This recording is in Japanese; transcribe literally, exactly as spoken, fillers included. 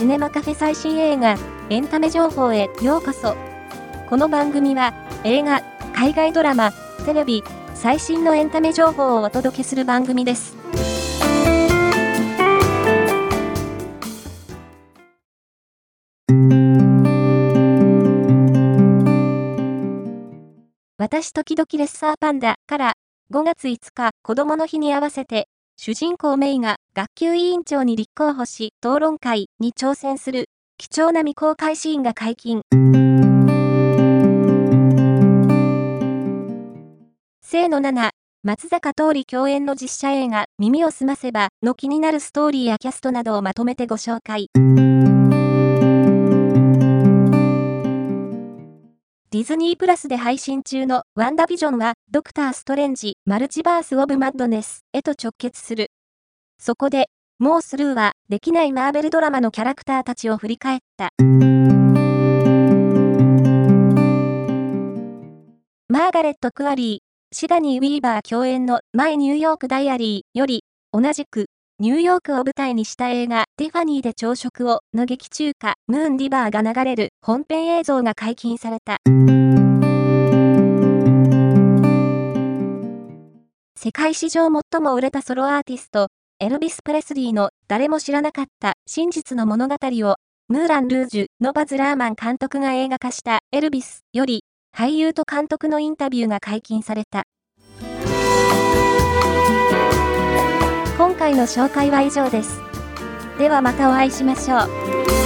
シネマカフェ最新映画、エンタメ情報へようこそ。この番組は、映画、海外ドラマ、テレビ、最新のエンタメ情報をお届けする番組です。私時々レッサーパンダからごがついつか子供の日に合わせて主人公メイが学級委員長に立候補し討論会に挑戦する貴重な未公開シーンが解禁。清野菜名、松坂桃李共演の実写映画耳をすませばの気になるストーリーやキャストなどをまとめてご紹介。ディズニープラスで配信中のワンダビジョンはドクターストレンジマルチバースオブマッドネスへと直結する。そこで、もうスルーはできないマーベルドラマのキャラクターたちを振り返った。マーガレット・クアリー、シガニー・ウィーバー共演のマイ・ニューヨーク・ダイアリーより、同じくニューヨークを舞台にした映画ティファニーで朝食をの劇中歌ムーン・リバーが流れる本編映像が解禁された。世界史上最も売れたソロアーティスト、エルビス・プレスリーの誰も知らなかった真実の物語を、ムーラン・ルージュのバズ・ラーマン監督が映画化したエルビスより、俳優と監督のインタビューが解禁された。今回の紹介は以上です。ではまたお会いしましょう。